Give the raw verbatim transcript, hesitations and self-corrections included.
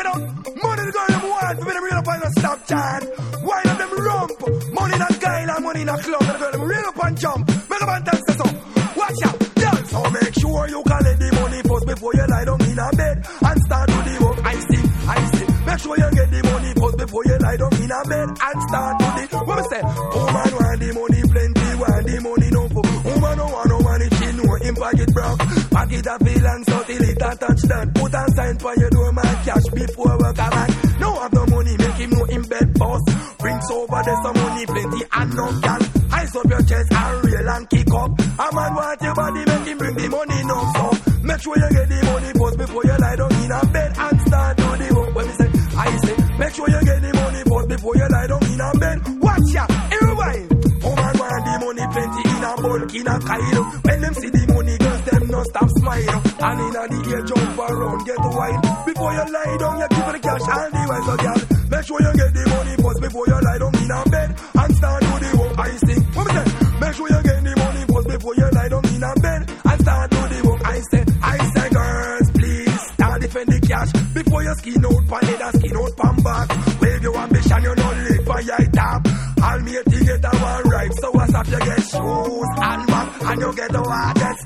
it out. Money the girl them want to be them real up and stop chant. Why not them rump? Money not guile and money not club. The girl them real up and jump. Make a man tell say so. Watch out, girl. So make sure you collect the money first before you lie down in a bed and start to the work. I see, I see. Make sure you get the money first before you lie down in a bed and start to the. What me say? Woman want the money plenty, want the money no for. Woman don't want no money, she know him pocket broke. Pocket a feel and so till it a touch that. Put a sign for your door man cash before work a man. No have no money, make him know him bed boss. Brings over there some money plenty and no can. Eyes up your chest and real and kick up. A man want your body, make him bring the money no so. Make sure you get the money first before you lie down in a bed and start to the work. When me say, I say, make sure you get the money first before you lie down in a bed. Watch ya, everybody. Woman want the money plenty in a bulk, in a Cairo. When them see the money, girls them no stop smile. And in a the air jump around, get wild. Before you lie down, you give her the cash and the wise so girl. Make sure you get the money first before you lie down in a bed and start to the work. I say, what me say? Make sure you get the money first before you lie down in a bed and start to the work. I say, I say, girls, please start defend the cash before you skin out pan head and skin out pan back. Wave your ambition, you don't live for your top. All me to get a one right, so what's up? You get shoes and back and you get a wallet